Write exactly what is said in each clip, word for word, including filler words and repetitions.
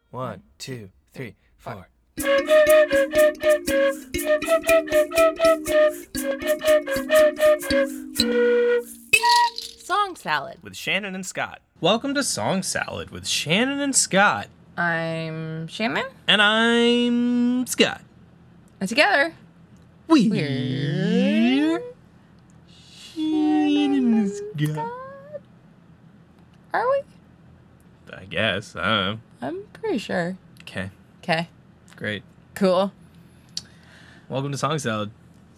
One, two, three, four. Song Salad With Shannon and Scott. Welcome to Song Salad with Shannon and Scott. I'm Shannon. And I'm Scott. And together, We we're Shannon and Scott. Are we? I guess. I don't know. I'm pretty sure. Okay. Okay. Great. Cool. Welcome to Song Salad.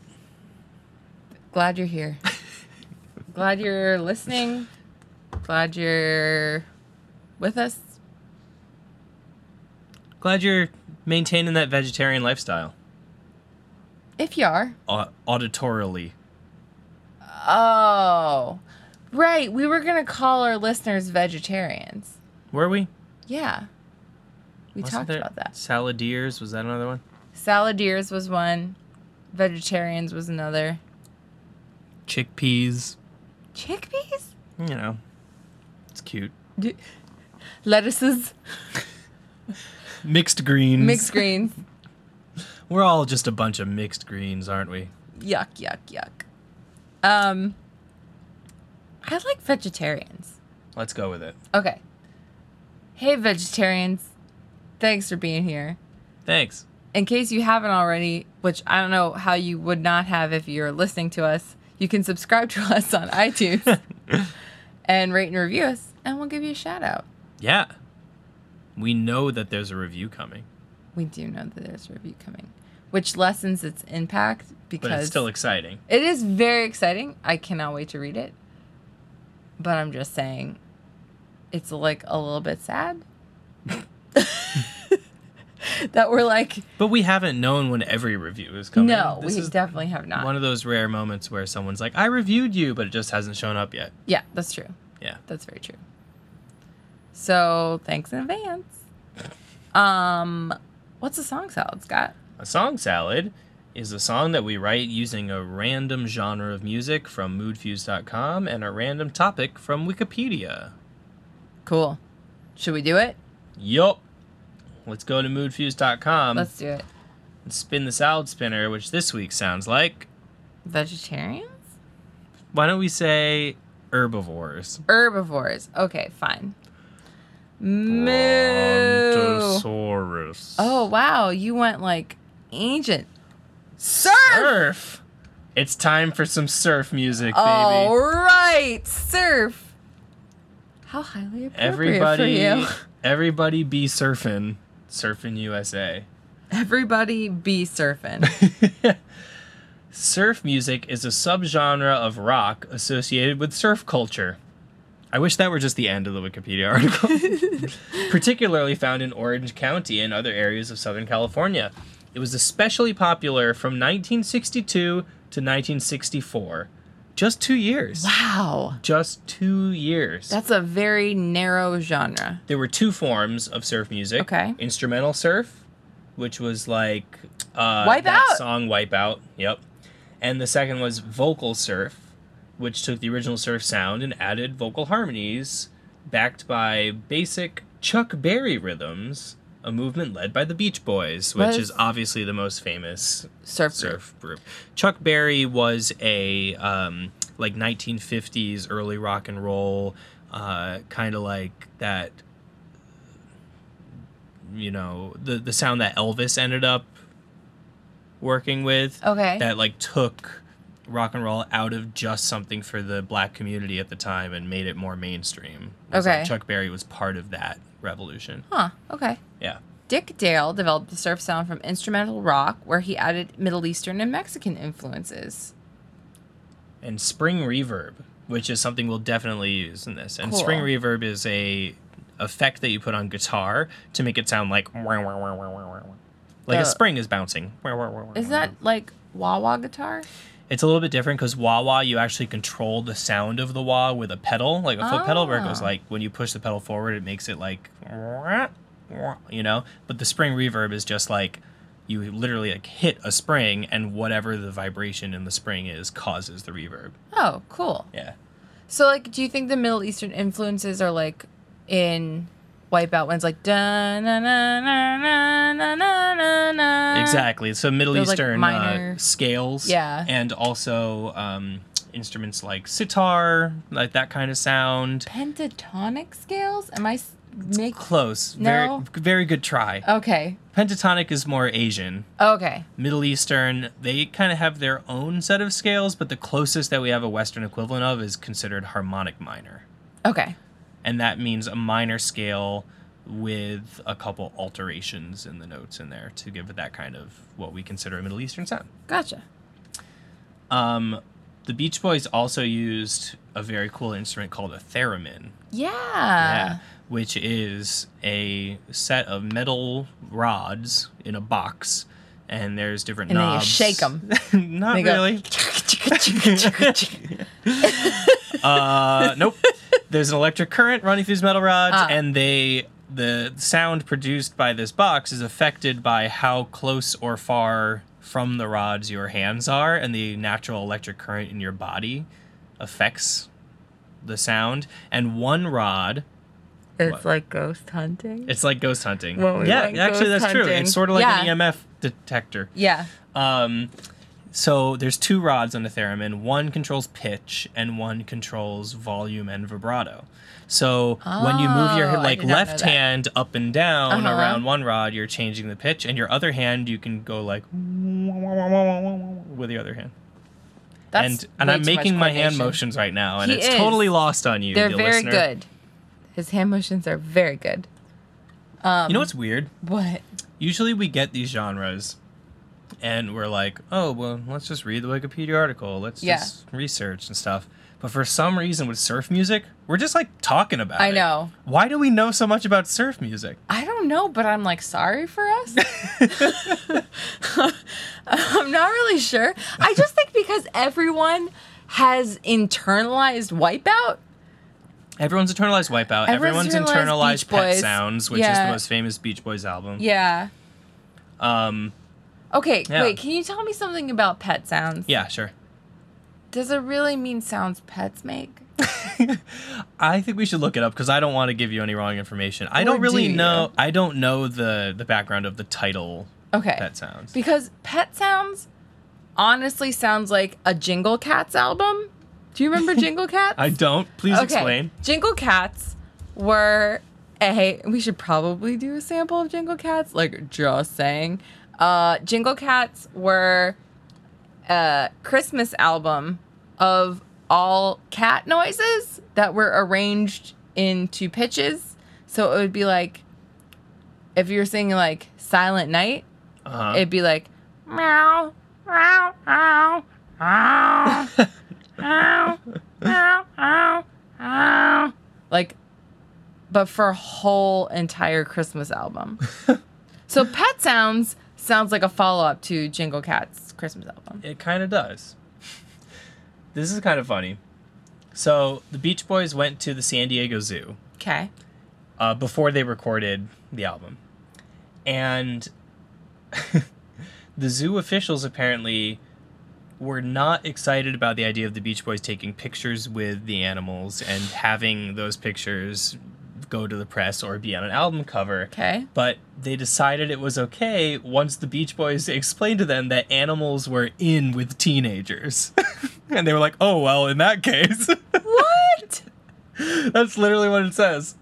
Glad you're here. Glad you're listening. Glad you're with us. Glad you're maintaining that vegetarian lifestyle. If you are. Au- auditorially. Oh. Right. We were going to call our listeners vegetarians. Were we? Yeah. We Wasn't talked there about that. Saladiers, was that another one? Saladiers was one. Vegetarians was another. Chickpeas. Chickpeas? You know. It's cute. D- lettuces. Mixed greens. Mixed greens. We're all just a bunch of mixed greens, aren't we? Yuck, yuck, yuck. Um, I like vegetarians. Let's go with it. Okay. Hey, vegetarians. Thanks for being here. Thanks. In case you haven't already, which I don't know how you would not have if you're listening to us, you can subscribe to us on iTunes and rate and review us, and we'll give you a shout out. Yeah. We know that there's a review coming. We do know that there's a review coming, which lessens its impact because But it's still exciting. it is very exciting. I cannot wait to read it. But I'm just saying, it's like a little bit sad that we're like, But we haven't known when every review is coming. no, This we is definitely have not. one of those rare moments where someone's like, I reviewed you, but it just hasn't shown up yet. Yeah, that's true. Yeah. That's very true. So thanks in advance. Um, what's a song salad, Scott? A song salad is a song that we write using a random genre of music from mood fuse dot com and a random topic from Wikipedia. Cool. Should we do it? Yup. Let's go to mood fuse dot com Let's do it. and spin the salad spinner, which this week sounds like... Vegetarians? Why don't we say herbivores? Herbivores. Okay, fine. Moo. Brontosaurus. Oh, wow. You went like ancient. Surf! Surf! It's time for some surf music, baby. All right. Surf. How highly appropriate Everybody, for you. everybody be surfing. Surfing U S A. Everybody be surfing. Surf music is a subgenre of rock associated with surf culture. I wish that were just the end of the Wikipedia article. Particularly found in Orange County and other areas of Southern California. It was especially popular from nineteen sixty-two to nineteen sixty-four. Just two years. Wow. Just two years. That's a very narrow genre. There were two forms of surf music. Okay. Instrumental surf, which was like uh, Wipe that Out. song Wipe Out. Yep. And the second was vocal surf, which took the original surf sound and added vocal harmonies, backed by basic Chuck Berry rhythms, a movement led by the Beach Boys, which What is is- obviously the most famous Surf. surf group. Chuck Berry was a um, like nineteen fifties early rock and roll, uh, kind of like that. You know, the the sound that Elvis ended up working with. Okay. That like took rock and roll out of just something for the black community at the time and made it more mainstream. It was like Okay. Chuck Berry was part of that revolution. Huh. Okay. Yeah. Dick Dale developed the surf sound from instrumental rock, where he added Middle Eastern and Mexican influences. And spring reverb, which is something we'll definitely use in this. And Cool. spring reverb is a effect that you put on guitar to make it sound like like Uh, a spring is bouncing. Is that like wah wah guitar? It's a little bit different because wah wah, you actually control the sound of the wah with a pedal, like a foot pedal, where it goes Ah. like when you push the pedal forward, it makes it like, you know. But the spring reverb is just like you literally like hit a spring, and whatever the vibration in the spring is causes the reverb. Oh, cool. Yeah. So, like, do you think the Middle Eastern influences are, like, in Wipeout when it's like da na na na na na na na na. Exactly. So Middle Those, like, Eastern minor- uh, scales. Yeah. And also um, instruments like sitar, like that kind of sound. Pentatonic scales? Am I s- make Close. No. Very, very good try. Okay. Pentatonic is more Asian. Okay. Middle Eastern, they kind of have their own set of scales, but the closest that we have a Western equivalent of is considered harmonic minor. Okay. And that means a minor scale with a couple alterations in the notes in there to give it that kind of what we consider a Middle Eastern sound. Gotcha. Um, the Beach Boys also used a very cool instrument called a theremin. Yeah. Yeah, which is a set of metal rods in a box, and there's different And then you knobs. shake 'em. Not They go, really. uh, nope. There's an electric current running through these metal rods, Ah. and they the sound produced by this box is affected by how close or far from the rods your hands are, and the natural electric current in your body affects the sound. And one rod, It's What? like ghost hunting. it's like ghost hunting. When we yeah, went actually, ghost that's true. hunting. It's sort of like Yeah. an E M F detector. Yeah. Um, so there's two rods on the theremin. One controls pitch, and one controls volume and vibrato. So when you move your Oh, I like did not know left that. hand up and down Uh-huh. around one rod, you're changing the pitch, and your other hand you can go like with the other hand. That's and and way I'm too much making my hand coordination. motions right now, and He it's is. totally lost on you. They're dear very listener. good. His hand motions are very good. Um, You know what's weird? what? Usually we get these genres and we're like, oh, well, let's just read the Wikipedia article. Let's Yeah. just research and stuff. But for some reason with surf music, we're just like talking about I it. know. Why do we know so much about surf music? I don't know, but I'm like sorry for us. I'm not really sure. I just think because everyone has internalized Wipeout. Everyone's internalized Wipeout. Everyone's Everyone's internalized internalized Beach Pet Boys. Sounds, which is Yeah. the most famous Beach Boys album. Yeah. Um, Okay, Yeah. wait, can you tell me something about pet sounds? yeah, sure. Does it really mean sounds pets make? I think we should look it up because I don't want to give you any wrong information. I Or don't really do you? know. I don't know the the background of the title Okay. Pet Sounds. Because Pet Sounds honestly sounds like a Jingle Cats album. Do you remember Jingle Cats? I don't. Please Okay. explain. Jingle Cats were a. We should probably do a sample of Jingle Cats. Like, just saying. Uh, Jingle Cats were a Christmas album of all cat noises that were arranged into pitches. So it would be like, if you're singing like Silent Night, Uh-huh. it'd be like meow, meow, meow, meow, meow, meow, meow, meow. Like, but for a whole entire Christmas album. So Pet Sounds sounds like a follow up to Jingle Cats Christmas album. It kind of does. This is kind of funny. So the Beach Boys went to the San Diego Zoo Okay. uh, before they recorded the album. And the zoo officials apparently were not excited about the idea of the Beach Boys taking pictures with the animals and having those pictures go to the press or be on an album cover. Okay. But they decided it was okay once the Beach Boys explained to them that animals were in with teenagers. And they were like, oh, well, in that case. What? That's literally what it says.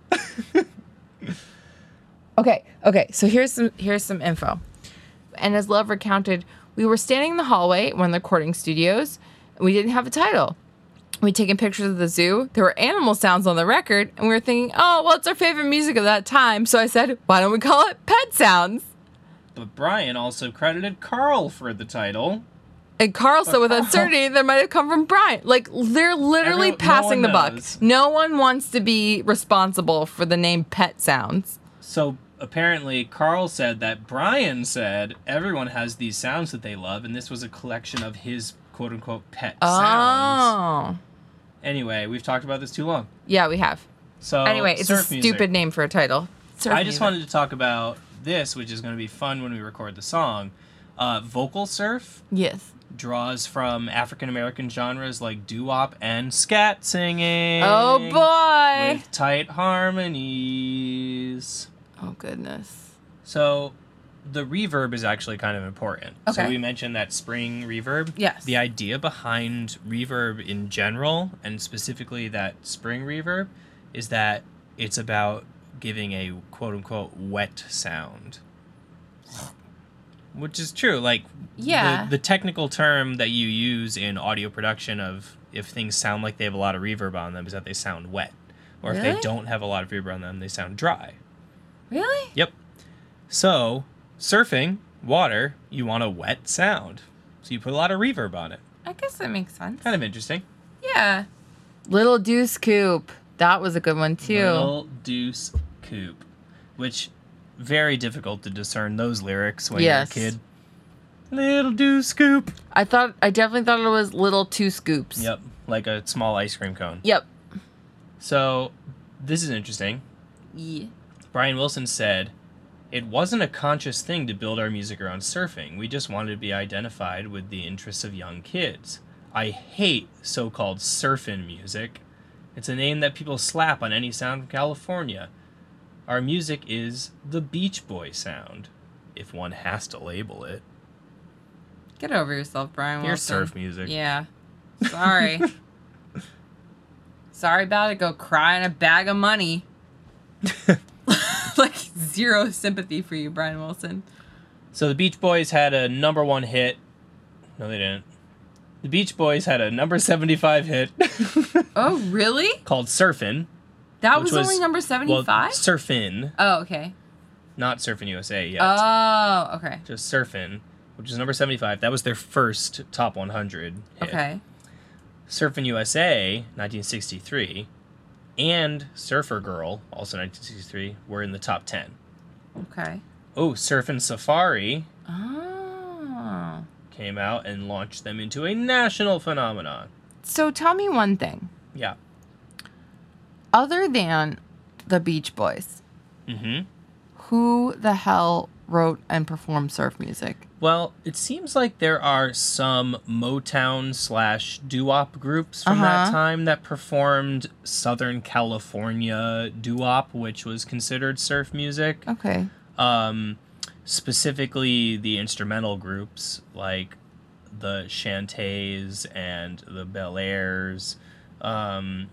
Okay, okay. So here's some here's some info. And as Love recounted, we were standing in the hallway at one of the recording studios. And we didn't have a title. We'd taken pictures of the zoo. There were animal sounds on the record, and we were thinking, oh, well, it's our favorite music of that time. So I said, why don't we call it Pet Sounds? But Brian also credited Carl for the title. And Carl said with Carl- uncertainty that might have come from Brian. Like, they're literally Everyone- no passing one the buck. knows. No one wants to be responsible for the name Pet Sounds. So apparently Carl said that Brian said everyone has these sounds that they love, and this was a collection of his quote-unquote pet sounds. Oh. Anyway, we've talked about this too long. Yeah, we have. So Anyway, it's a surf music. stupid name for a title. Surf I just music. wanted to talk about this, which is going to be fun when we record the song. Uh, vocal surf Yes. draws from African American genres like doo-wop and scat singing. Oh boy. With tight harmonies. is. Oh, goodness. So the reverb is actually kind of important. Okay. So we mentioned that spring reverb. Yes. The idea behind reverb in general, and specifically that spring reverb, is that it's about giving a quote-unquote wet sound. Which is true. Like, Yeah. the, the technical term that you use in audio production of if things sound like they have a lot of reverb on them is that they sound wet. Or if they Really? don't have a lot of reverb on them, they sound dry. Really? Yep. So, surfing, water, you want a wet sound. So you put a lot of reverb on it. I guess that makes sense. Kind of interesting. Yeah. Little Deuce Coupe. That was a good one, too. Little Deuce Coupe. Which, very difficult to discern those lyrics when Yes. you're a kid. Little Deuce Coupe. I thought, I definitely thought it was Little Two Scoops. Yep. Like a small ice cream cone. Yep. So, this is interesting. Yeah. Brian Wilson said, "It wasn't a conscious thing to build our music around surfing. We just wanted to be identified with the interests of young kids. I hate so-called surfin' music. It's a name that people slap on any sound from California. Our music is the Beach Boy sound, if one has to label it." Get over yourself, Brian Here's Wilson. surf music. Yeah. Sorry. Sorry about it. Go cry in a bag of money. Like, zero sympathy for you, Brian Wilson. So the Beach Boys had a number one hit. No, they didn't. The Beach Boys had a number seventy-five hit Oh, really? called Surfin'. That Which was, only was- number Well, seventy-five? Surfin', Oh, okay. not Surfin' U S A yet. Oh, okay. Just Surfin', which is number seventy-five. That was their first top one hundred hit. Okay. Surfin' U S A, nineteen sixty-three, and Surfer Girl, also nineteen sixty-three, were in the top ten. Okay. Oh, Surfin' Safari Oh. came out and launched them into a national phenomenon. So tell me one thing. Yeah. Other than the Beach Boys, Mm-hmm. who the hell wrote and performed surf music? Well, it seems like there are some Motown slash doo-wop groups from that Uh-huh. time that performed Southern California doo-wop, which was considered surf music. Okay. Um, specifically the instrumental groups like the Shantays and the Bel Airs. Um,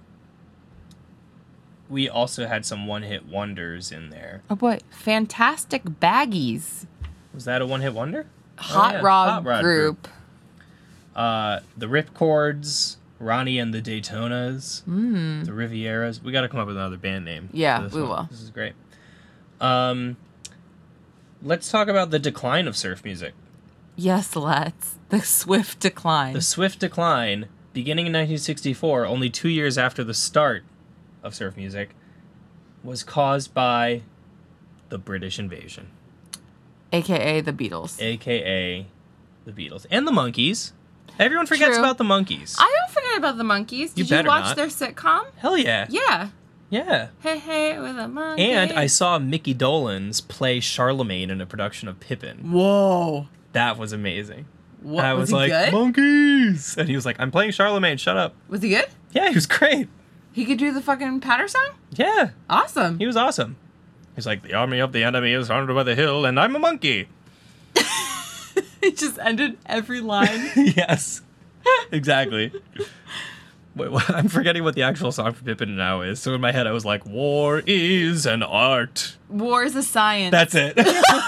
we also had some one-hit wonders in there. Oh boy, Fantastic Baggies. Was that a one-hit wonder? Hot, Oh, yeah. Rod Hot Rod group. Uh, the Ripcords, Ronnie and the Daytonas, Mm. the Rivieras. We got to come up with another band name. Yeah, for this we one. will. This is great. Um, let's talk about the decline of surf music. Yes, let's. The swift decline. The swift decline, beginning in nineteen sixty-four, only two years after the start of surf music, was caused by the British invasion, A K A the Beatles. aka the Beatles and the Monkees. Everyone forgets True. about the Monkees. I don't forget about the Monkees. You Did you, better watch not. their sitcom? Hell yeah. Yeah. Yeah. Hey, hey, with a monkey. And I saw Mickey Dolenz play Charlemagne in a production of Pippin. Whoa. That was amazing. What, I was, was, he like, good? Monkeys! And he was like, I'm playing Charlemagne, shut up. Was he good? Yeah, he was great. He could do the fucking patter song? Yeah, Awesome. he was awesome. He's like, the army of the enemy is surrounded by the hill, and I'm a monkey. He just ended every line. Yes, exactly. Wait, what? I'm forgetting what the actual song for Pippin now is. So in my head, I was like, war is an art. War is a science. That's it.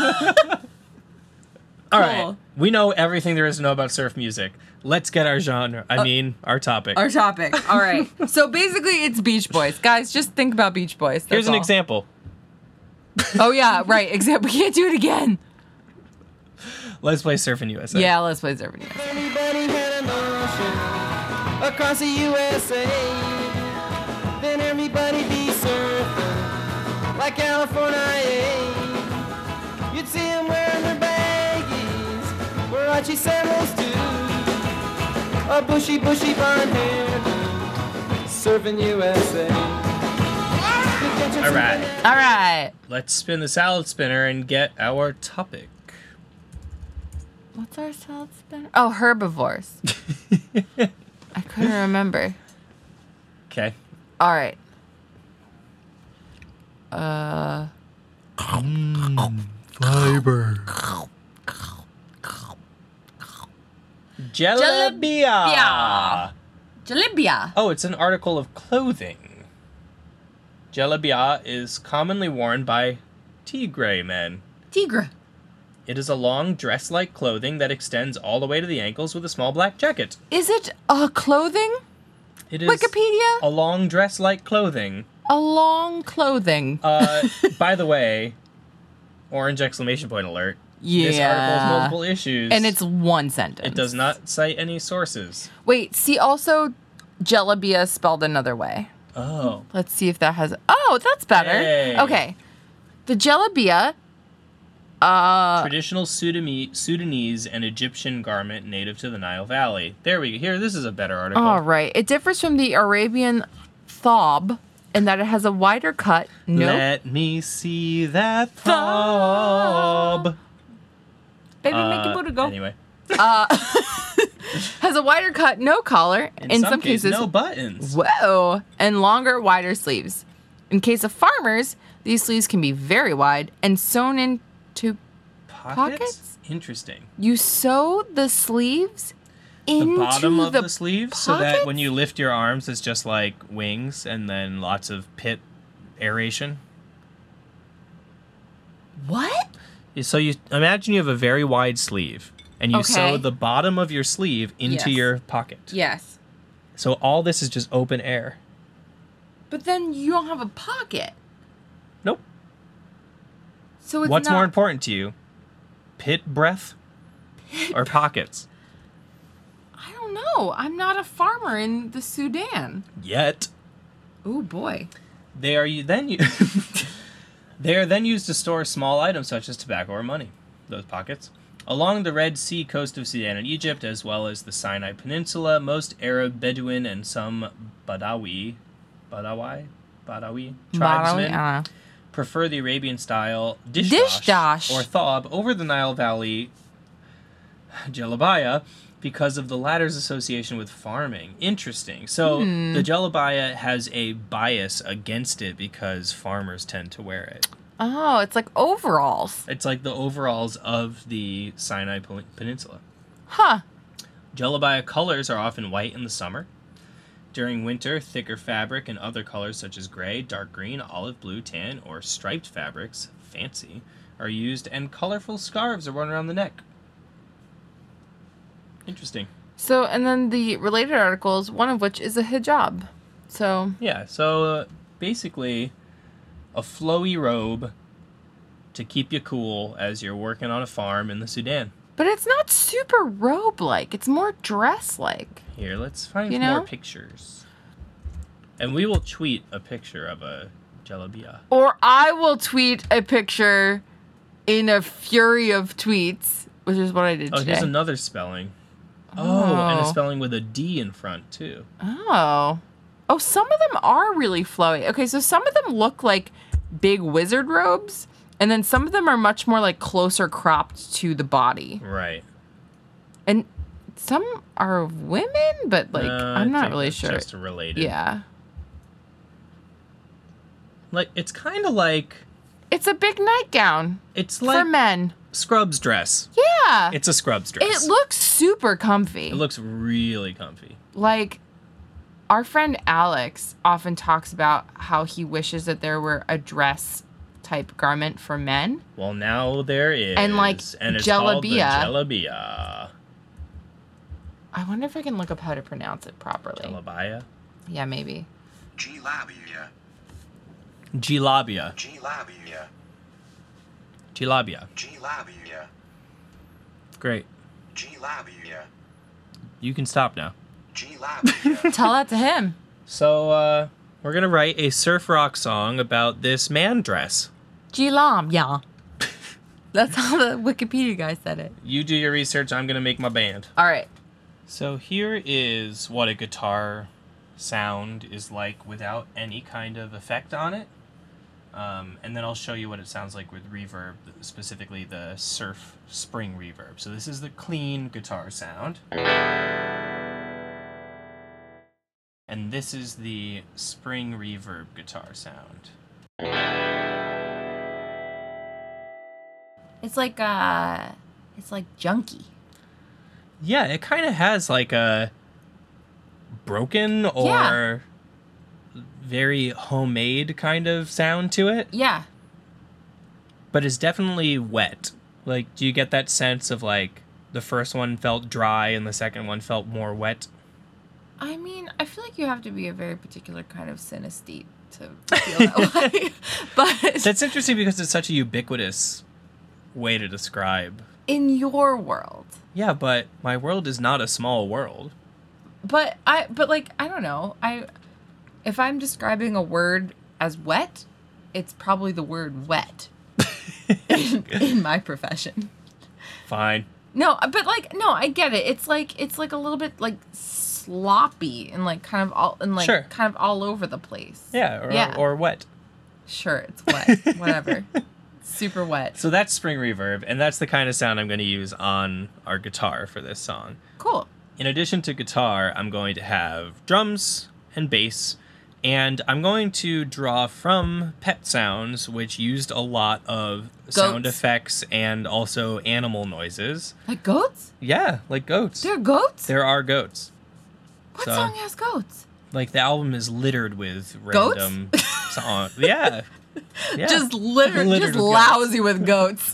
All right. Cool. We know everything there is to know about surf music. Let's get our genre. I mean, our topic. our topic. All right. So basically, it's Beach Boys. Guys, just think about Beach Boys. That's Here's an all. example. Oh, yeah, right. Except we can't do it again. Let's play Surfin' U S A. Yeah, let's play Surfing. Everybody had an ocean across the U S A. Then everybody be surfing like California. You'd see them wearing their baggies, Warachi sandals too. A bushy, bushy blonde hair, surfing U S A. All right. All right. Let's spin the salad spinner and get our topic. What's our salad spinner? Oh, herbivores. I couldn't remember. Okay. All right. Uh, Fiber. Jalabia. Jalabia. Oh, it's an article of clothing. Jalabia is commonly worn by Tigray men. Tigre. It is a long dress-like clothing that extends all the way to the ankles with a small black jacket. Is it a clothing? It is Wikipedia? a long dress-like clothing. A long clothing. Uh, by the way, orange exclamation point alert. Yeah. This article has multiple issues. And it's one sentence. It does not cite any sources. Wait, see also Jalabia spelled another way. Oh. Let's see if that has... Oh, that's better. Hey. Okay. The Jalabia... Uh, Traditional Sudanese, Sudanese and Egyptian garment native to the Nile Valley. There we go. Here, this is a better article. all right. It differs from the Arabian thob in that it has a wider cut. Nope. Let me see that thob. Baby, Uh, make your booty go. Anyway. Has a wider cut, no collar. In, In, some, some, cases, no buttons. whoa, and longer, wider sleeves. In case of farmers, these sleeves can be very wide and sewn into. Pockets? pockets? Interesting. You sew the sleeves The into bottom of the, the sleeve, so that pockets? when you lift your arms, it's just like wings and then lots of pit aeration. What? So you imagine you have a very wide sleeve, and you Okay. sew the bottom of your sleeve into Yes. your pocket. Yes. So all this is just open air. But then you don't have a pocket. Nope. So it's What's not... more important to you? Pit breath or pockets? I don't know. I'm not a farmer in the Sudan. Yet. Oh boy. They are you then you They are then used to store small items such as tobacco or money. Those pockets. Along the Red Sea coast of Sudan and Egypt, as well as the Sinai Peninsula, most Arab, Bedouin, and some Badawi, Badawi, Badawi tribesmen Uh, prefer the Arabian-style dish, Dish dosh. or thob over the Nile Valley jalabaya because of the latter's association with farming. Interesting. So Hmm. the jalabaya has a bias against it because farmers tend to wear it. oh, it's like overalls. It's like the overalls of the Sinai Pen- Peninsula. Huh. Jalabaya colors are often white in the summer. During winter, thicker fabric and other colors such as gray, dark green, olive blue, tan, or striped fabrics, fancy, are used, and colorful scarves are worn around the neck. Interesting. So, and then the related articles, one of which is a hijab. So, Yeah, so uh, basically, a flowy robe to keep you cool as you're working on a farm in the Sudan. but it's not super robe-like. It's more dress-like. Here, let's find You more know? pictures. And we will tweet a picture of a jalabia. Or I will tweet a picture in a fury of tweets, which is what I did Oh, today. here's another spelling. Oh, and a Oh. spelling with a D in front, too. Oh. Oh, some of them are really flowy. Okay, so some of them look like big wizard robes, and then some of them are much more like closer cropped to the body. Right. And some are women, but like Uh, I I'm not think really that's sure. Just related. Yeah. Like, it's kind of like... It's a big nightgown It's for like men. Scrubs dress. Yeah. It's a Scrubs dress. It looks super comfy. It looks really comfy. Like our friend Alex often talks about how he wishes that there were a dress type garment for men. Well, now there is. And, like, and it's called the jalabia. jalabia. I wonder if I can look up how to pronounce it properly. Jalabia? Yeah, maybe. Jalabia. Jalabia. Jalabia. Jalabia. Jalabia. Great. Jalabia. You can stop now. Jalabia. Tell that to him. So, uh, we're gonna write a surf rock song about this man dress. Gilam, yeah. That's how the Wikipedia guy said it. You do your research, I'm gonna make my band. All right. So here is what a guitar sound is like without any kind of effect on it. Um, and then I'll show you what it sounds like with reverb, specifically the surf spring reverb. So this is the clean guitar sound. And this is the spring reverb guitar sound. It's like uh, it's like junky. Yeah, it kind of has like a broken or very homemade kind of sound to it, Yeah. but it's definitely wet. Like, do you get that sense of like the first one felt dry and the second one felt more wet? I mean, I feel like you have to be a very particular kind of synesthete to feel that way. But That's interesting because it's such a ubiquitous way to describe. in your world. Yeah, but my world is not a small world. But I but like I don't know. I if I'm describing a word as wet, it's probably the word wet in, in my profession. Fine. No, but like no, I get it. It's like it's like a little bit like sloppy and like kind of all and like Sure. kind of all over the place. Yeah, or, Yeah. or wet. Sure, it's wet. Whatever. Super wet. So that's spring reverb, and that's the kind of sound I'm going to use on our guitar for this song. Cool. In addition to guitar, I'm going to have drums and bass, and I'm going to draw from Pet Sounds, which used a lot of sound Goats. effects and also animal noises. Like goats? Yeah, like goats. There are goats? There are goats. what so- song has goats? Like, the album is littered with Goats? random songs. Yeah. Yeah. Just literally Littered just with goats. lousy with goats.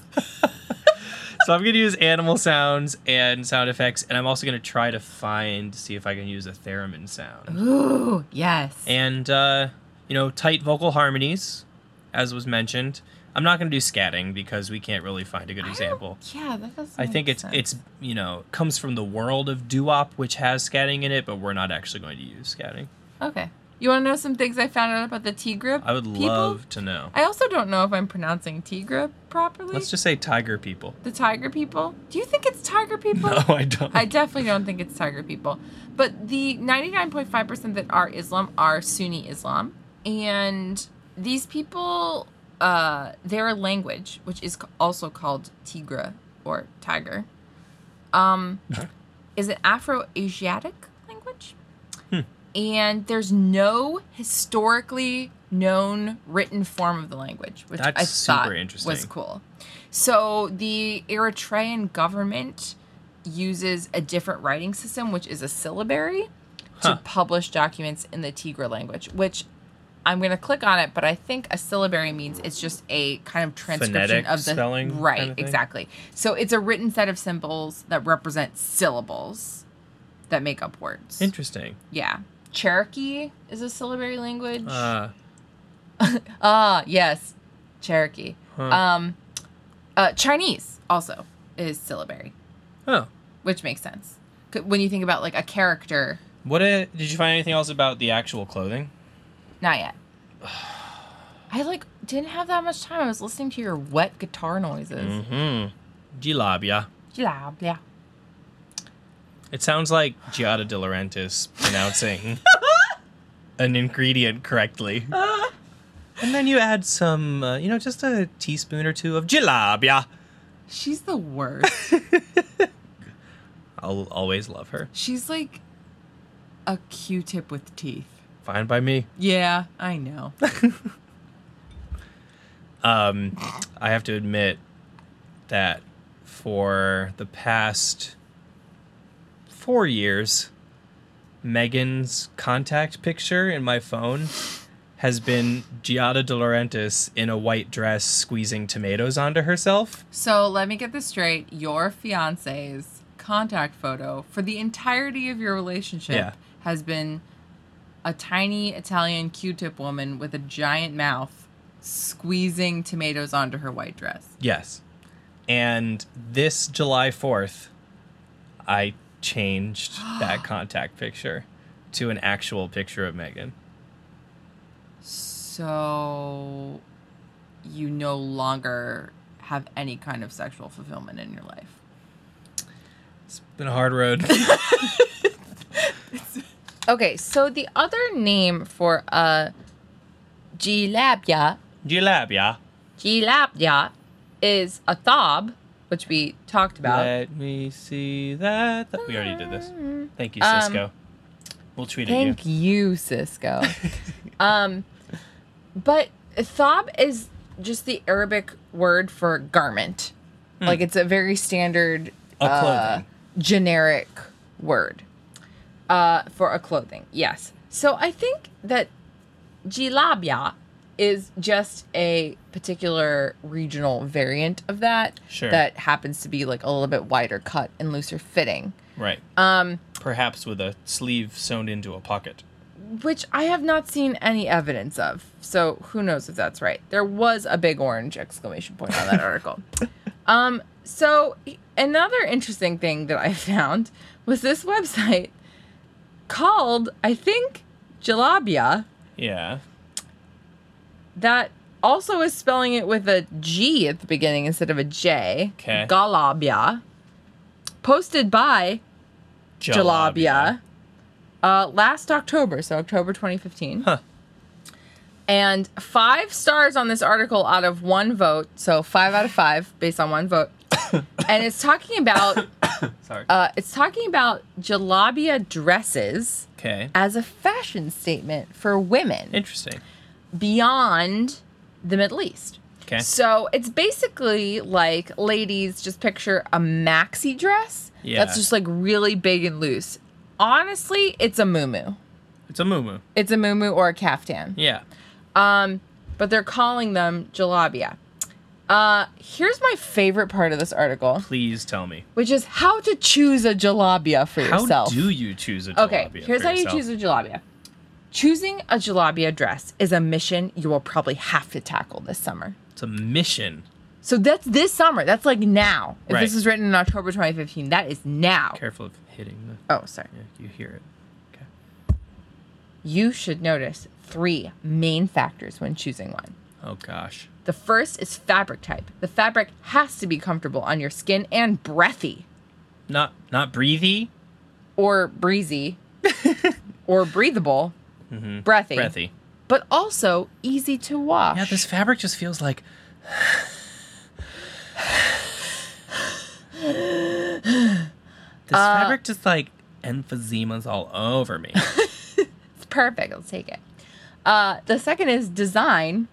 So I'm going to use animal sounds and sound effects, and I'm also going to try to find, see if I can use a theremin sound. Ooh, yes. And, uh, you know, tight vocal harmonies, as was mentioned. I'm not going to do scatting because we can't really find a good I don't- example. Yeah, that doesn't I make think it's, sense. it's you know, comes from the world of doo-wop, which has scatting in it, but we're not actually going to use scatting. Okay. You want to know some things I found out about the Tigra I would people? love to know. I also don't know if I'm pronouncing Tigra properly. Let's just say tiger people. The tiger people? Do you think it's tiger people? No, I don't. I definitely don't think it's tiger people. But the ninety-nine point five percent that are Islam are Sunni Islam. And these people, uh, their language, which is c- also called Tigra or tiger, um, is an Afro-Asiatic language. Hmm. And there's no historically known written form of the language, which That's I super thought interesting. was cool. So the Eritrean government uses a different writing system, which is a syllabary, to Huh. publish documents in the Tigra language, which I'm going to click on it, but I think a syllabary means it's just a kind of transcription Phonetic of the spelling right, kind of thing? exactly. So it's a written set of symbols that represent syllables that make up words. Interesting. Yeah. Cherokee is a syllabary language. Uh, Ah, yes. Cherokee. Huh. Um uh Chinese also is syllabary, oh. which makes sense. C- When you think about like a character, What uh, did you find anything else about the actual clothing? not yet. I like didn't have that much time. I was listening to your wet guitar noises. Mm-hmm. Gilabia. Blah, blah. It sounds like Giada De Laurentiis pronouncing an ingredient correctly. And then you add some, uh, you know, just a teaspoon or two of Gilabia. She's the worst. I'll always love her. She's like a Q-tip with teeth. Fine by me. Yeah, I know. Um, I have to admit that for the past four years, Megan's contact picture in my phone has been Giada De Laurentiis in a white dress squeezing tomatoes onto herself. So let me get this straight. Your fiance's contact photo for the entirety of your relationship Yeah. has been a tiny Italian Q-tip woman with a giant mouth squeezing tomatoes onto her white dress. Yes. And this July fourth, I changed that contact picture to an actual picture of Megan. So you no longer have any kind of sexual fulfillment in your life. It's been a hard road. Okay, so the other name for uh Gilabia, Gilabia. Gilabia is a thob, which we talked about. Let me see that. Th- we already did this. Thank you, Um, Cisco. We'll tweet at you. Thank you, Cisco. um, but thob is just the Arabic word for garment. Like it's a very standard A uh, clothing. generic word uh, for a clothing. Yes. So I think that jilabia is just a particular regional variant of that. Sure. That happens to be like a little bit wider cut and looser fitting. Right. Um, Perhaps with a sleeve sewn into a pocket. which I have not seen any evidence of. So who knows if that's right. There was a big orange exclamation point on that article. Um, so another interesting thing that I found was this website called, I think, Jalabia, Yeah. that also is spelling it with a G at the beginning instead of a J. 'Kay. Galabia. Posted by Jalabia. Uh, last October, so October twenty fifteen. Huh. And five stars on this article out of one vote. So five out of five based on one vote. And it's talking about Sorry. uh, it's talking about jalabia dresses Okay. as a fashion statement for women Interesting. beyond the Middle East. Okay. So it's basically like, ladies, just picture a maxi dress Yeah. that's just like really big and loose. Honestly, it's a muumuu. It's a muumuu. It's a muumuu or a kaftan. Yeah. Um, but they're calling them jalabia. Uh, here's my favorite part of this article, Please tell me. which is how to choose a jalabia for How yourself. do you choose a jalabia? Okay, here's for how you yourself? choose a jalabia. Choosing a jalabia dress is a mission you will probably have to tackle this summer. It's a mission. So that's this summer. That's like now. If Right. this is written in October twenty fifteen, that is now. Careful of hitting the. Oh, sorry. Yeah, you hear it. Okay. You should notice three main factors when choosing one. Oh gosh. The first is fabric type. The fabric has to be comfortable on your skin and breathy Not not breathy. or breezy or breathable, Mm-hmm. breathy, Breathy. but also easy to wash. Yeah, this fabric just feels like. This Uh, fabric just like emphysemas all over me. It's perfect. Let's take it. Uh, the second is design.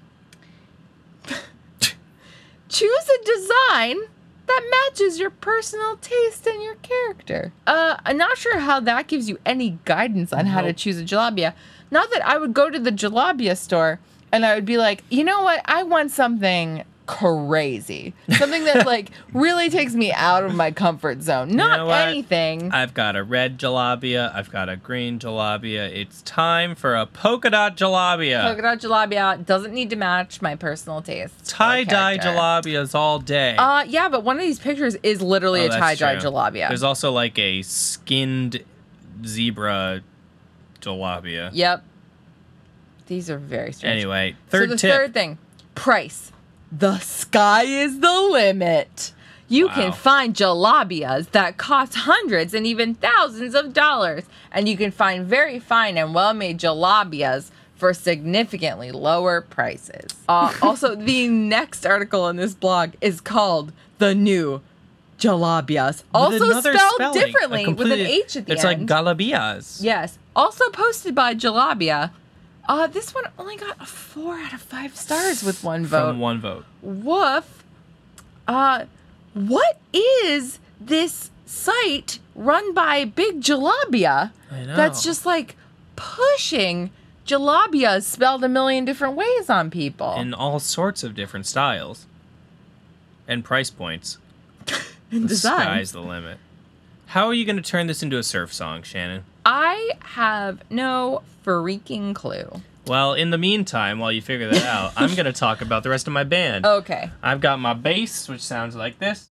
Choose a design that matches your personal taste and your character. Uh, I'm not sure how that gives you any guidance on how to Nope. choose a jalabia. Not that I would go to the jalabia store and I would be like, you know what? I want something crazy. Something that like really takes me out of my comfort zone. Not know what? anything. I've got a red jalabia. I've got a green jalabia. It's time for a polka dot jalabia. Polka dot jalabia doesn't need to match my personal taste. or Tie dye character. jalabias all day. Uh, yeah, but one of these pictures is literally Oh, a that's tie dye true. jalabia. There's also like a skinned zebra jalabia. Yep. These are very strange. Anyway, third so the tip. third thing, price. The sky is the limit. You Wow. can find jalabias that cost hundreds and even thousands of dollars, and you can find very fine and well-made jalabias for significantly lower prices. Uh, also, the next article in this blog is called "The New Jalabias," With also another spelled spelling, a differently with an completely- H at the it's end. like galabias. Yes. Also posted by Jalabia. Uh, this one only got a four out of five stars with one vote. From one vote. Woof. Uh, what is this site run by Big Jalabia I know. that's just like pushing Jalabias spelled a million different ways on people? In all sorts of different styles. And price points. And The design. sky's the limit. How are you going to turn this into a surf song, Shannon? I have no freaking clue. Well, in the meantime, while you figure that out, I'm going to talk about the rest of my band. Okay. I've got my bass, which sounds like this.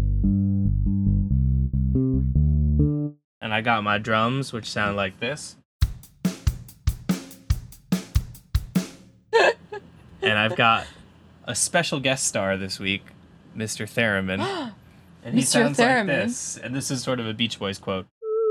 And I got my drums, which sound like this. And I've got a special guest star this week, Mister Theremin. And he Mister sounds like Theremin. this. And this is sort of a Beach Boys quote.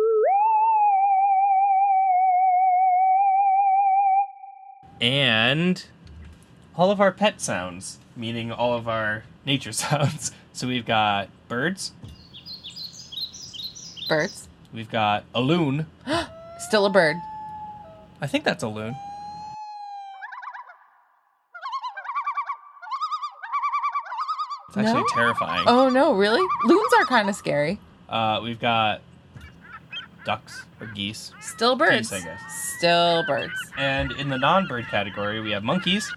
And all of our pet sounds, meaning all of our nature sounds. So we've got birds, Birds. we've got a loon. Still a bird. I think that's a loon. It's actually No? terrifying. Oh no, really? Loons are kind of scary. Uh, we've got ducks or geese. Still birds. Geese, I guess. Still birds. And in the non-bird category, we have monkeys.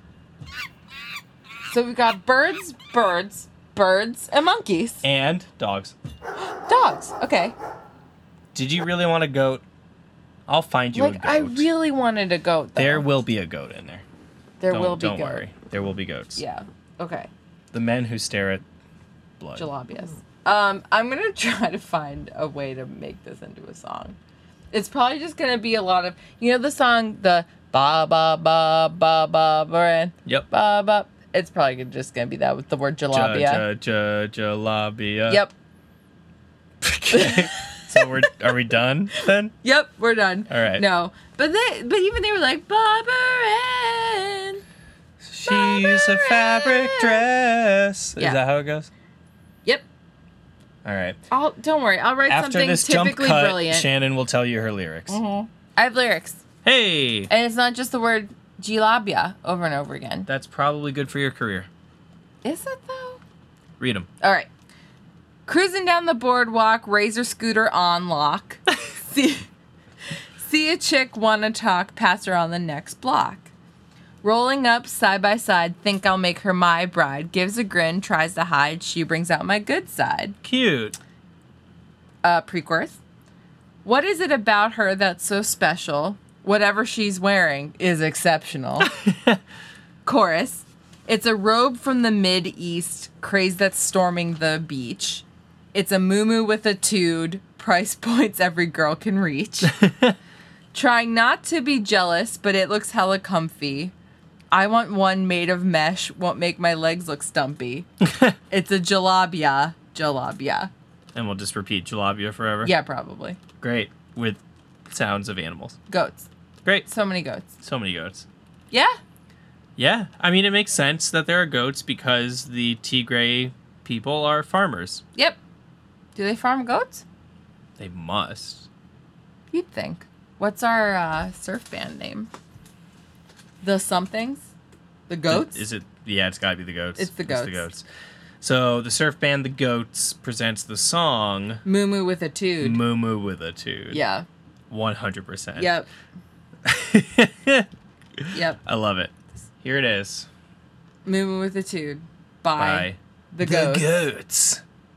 So we've got birds, birds, birds, and monkeys. And dogs. Dogs. Okay. Did you really want a goat? I'll find you a Like goat. I really wanted a goat. Though. There will be a goat in there. There don't, will be Don't goat. worry. There will be goats. Yeah. Okay. The men who stare at blood. Jalabias. Um, I'm gonna try to find a way to make this into a song. It's probably just gonna be a lot of, you know, the song the ba ba ba ba ba ba Yep. ba ba. It's probably gonna- just gonna be that with the word jalabia. Ja, ja, ja, jalabia. Yep. Okay. So we're are we done then? Yep. We're done. All right. No, but they, but even they were like Barbara. She's a fabric dress. Yeah. Is that how it goes? Yep. All right. I'll don't worry. I'll write After something this jump typically cut, brilliant. Shannon will tell you her lyrics. Mhm. I have lyrics, Hey, and it's not just the word jalabia over and over again. that's probably good for your career. Is it though? Read them. All right. Cruising down the boardwalk, razor scooter on lock. see, see a chick, wanna talk, pass her on the next block. Rolling up side by side, think I'll make her my bride. Gives a grin, tries to hide. She brings out my good side. Cute. Uh, pre-chorus. What is it about her that's so special? Whatever she's wearing is exceptional. Chorus. It's a robe from the mid-east, craze that's storming the beach. It's a muumuu with a tude, price points every girl can reach. Trying not to be jealous, but it looks hella comfy. I want one made of mesh, won't make my legs look stumpy. It's a jalabia, jalabia. And we'll just repeat jalabia forever. Yeah, probably. Great. With sounds of animals. Goats. Great. So many goats. So many goats. Yeah? Yeah. I mean, it makes sense that there are goats because the Tigray people are farmers. Yep. Do they farm goats? They must. You'd think. What's our uh, surf band name? The somethings? The goats? Is it? Yeah, it's gotta be the goats. It's the goats. the goats. So the surf band The Goats presents the song Muumuu with a tude. Muumuu with a Tude. Yeah. one hundred percent. Yep. Yep. I love it. Here it is. Muumuu with a tude. By, By the goats. Goats.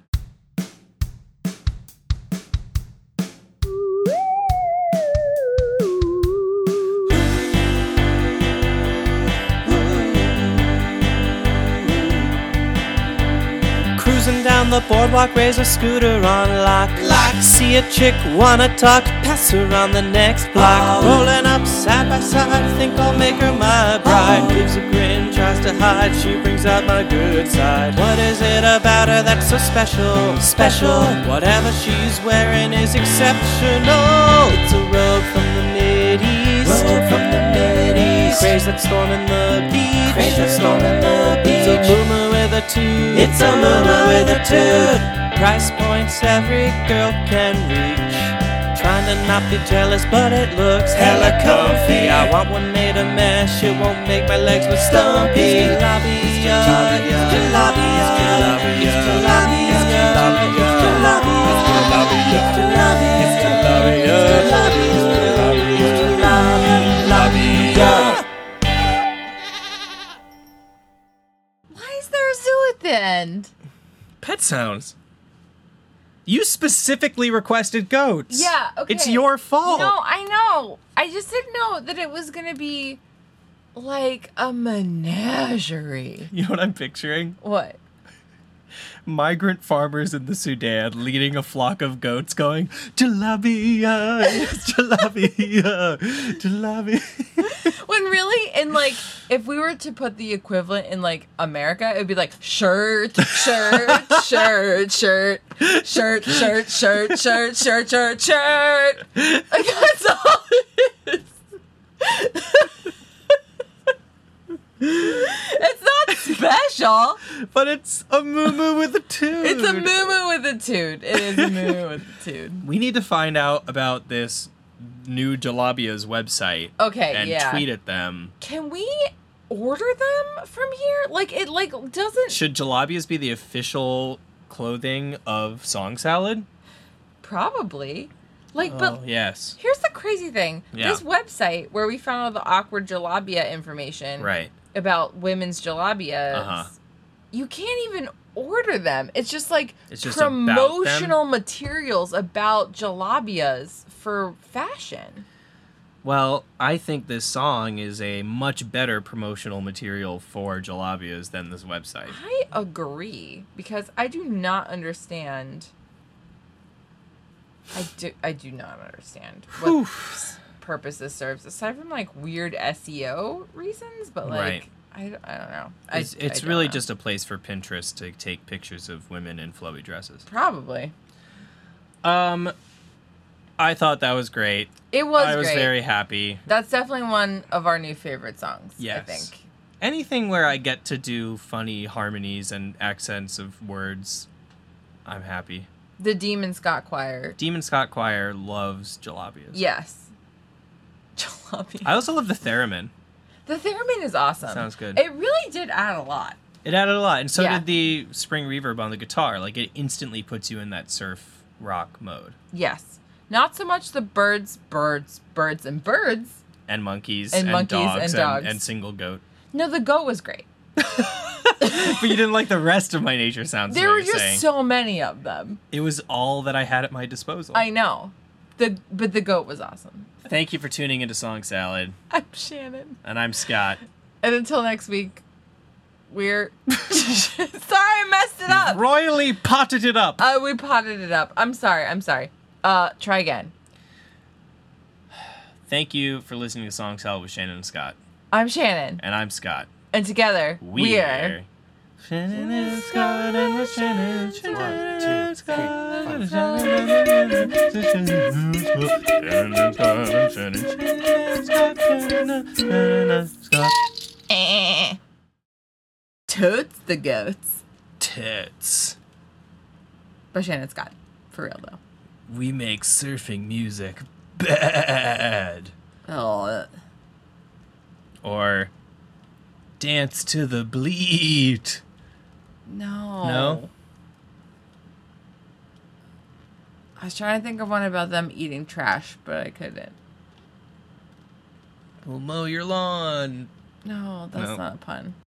Cruising down the boardwalk, raise a scooter on lock. Lock. See a chick, wanna talk, pass her on the next block. Oh. Rolling up side by side, think I'll make her my bride. Oh. Gives a grin, tries to hide, she brings out my good side. What is it about her that's so special? Special. Whatever she's wearing is exceptional. It's a robe from the Mid-East. Robe from the Mid-East. Craze that's storming the beach. Craze that's storming the beach. It's a muumuu with a tude. It's a muumuu with a tude. Price points every girl can reach. Trying to not be jealous, but it looks hella comfy. I want one made of mesh, it won't make my legs look stumpy. It's jalabia, it's jalabia, it's jalabia, it's jalabia, it's jalabia, it's jalabia, it's jalabia, it's jalabia, it's jalabia, it's jalabia. Why is there a zoo at the end? Pet sounds. You specifically requested goats. Yeah, okay. It's your fault. No, I know. I just didn't know that it was going to be like a menagerie. You know what I'm picturing? What? Migrant farmers in the Sudan leading a flock of goats going, jalabia, yes, jalabia, jalabia. When really, in like, if we were to put the equivalent in like America, it would be like shirt, shirt, shirt, shirt, shirt, shirt, shirt, shirt, shirt, shirt, shirt. Like, that's all it is. It's not special. But it's a muumuu with a tude. It's a muumuu with a tude. It is a muumuu with a tude. We need to find out about this new Jalabia's website. Okay, and yeah. tweet at them. Can we order them from here? Like, it, like, doesn't... Should jalabias be the official clothing of Song Salad? Probably. Like, Oh, but... yes. Here's the crazy thing. Yeah. This website where we found all the awkward jalabia information Right. about women's jalabias, Uh-huh. you can't even order them. It's just like It's just about them? promotional materials about jalabias for fashion. Well, I think this song is a much better promotional material for jalabias than this website. I agree because I do not understand. I do. I do not understand what Whew. s- purpose this serves aside from like weird S E O reasons. But like, Right. I, I don't know. I, It's, I it's don't really know. just a place for Pinterest to take pictures of women in flowy dresses. probably. Um, I thought that was great. It was. I was great. very happy. That's definitely one of our new favorite songs. I Yes. think. Anything where I get to do funny harmonies and accents of words, I'm happy. The Demon Scott Choir. Demon Scott Choir loves jalabias. Yes. Jalopy. I also love the theremin. The theremin is awesome. Sounds good. It really did add a lot. It added a lot, and so Yeah. did the spring reverb on the guitar. Like, it instantly puts you in that surf rock mode. Yes. Not so much the birds, birds, birds, and birds. And monkeys, And monkeys dogs, and dogs. and single goat. No, the goat was great. But you didn't like the rest of my nature sounds. is There what were you're just saying. so many of them. It was all that I had at my disposal. I know. The but the goat was awesome. Thank you for tuning into Song Salad, I'm Shannon. and I'm Scott. And until next week, we're sorry I messed it up. Royally potted it up. Uh, we potted it up. I'm sorry. I'm sorry. Uh, try again. Thank you for listening to Song Salad with Shannon and Scott. I'm Shannon, And I'm Scott. and together we're. We're Shannon and Scott and we're Shannon, Shannon and Scott. Shannon and Scott and Shannon, Shannon and Scott, Shannon and Scott. Eh. Totes the goats. Tits. By Shannon Scott. For real though. We make surfing music bad. Oh. Or dance to the bleat. No. No? I was trying to think of one about them eating trash, but I couldn't. We'll mow your lawn. No, that's No. not a pun.